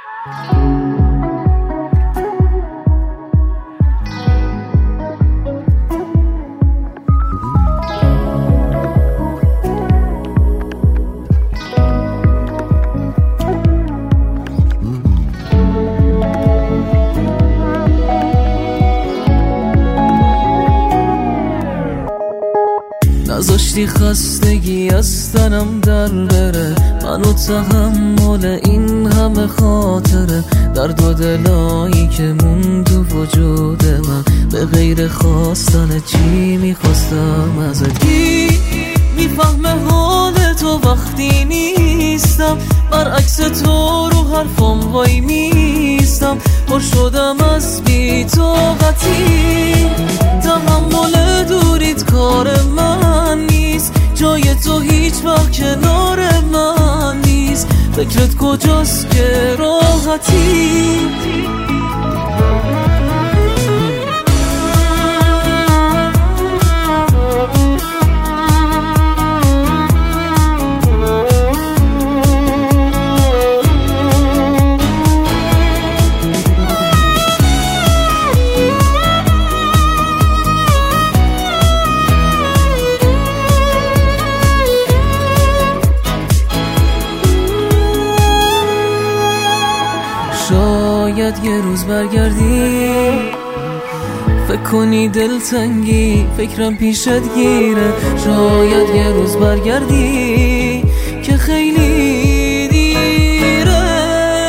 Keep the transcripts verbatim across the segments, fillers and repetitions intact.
نذاشتی خستگی از تنم در بره، منو تحمل این همه خاطره، درد و دلایی که موند تو وجود من، به غیر خواستن چی میخواستم ازت. کی میفهمه حال تو وقتی نیستم، برعکس تو رو حرفم وای میستم، پر شدم از بی‌طاقتی، تحمل دوریت کار من نیست، جای تو هیچ وقت کنار من نیست، فکرت کجاست که راحتی. شاید یه روز برگردی، فکر کنی دلتنگی فکرم پیشت گیره، شاید یه روز برگردی که خیلی دیره،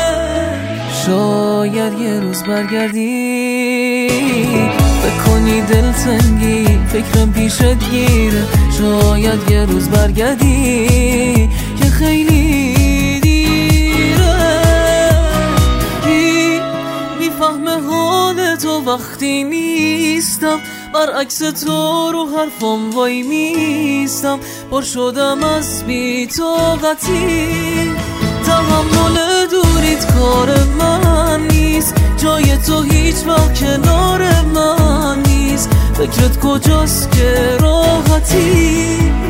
شاید یه روز برگردی فکر کنی دلتنگی فکرم پیشت گیره، شاید یه روز برگردی که خیلی فهم حال تو وقتی نیستم، برعکس تو رو حرفم وای میستم، پر شدم از بی‌طاقتی، تحمل دوریت کار من نیست، جای تو هیچ وقت کنار من نیست، فکرت کجاست که راحتی.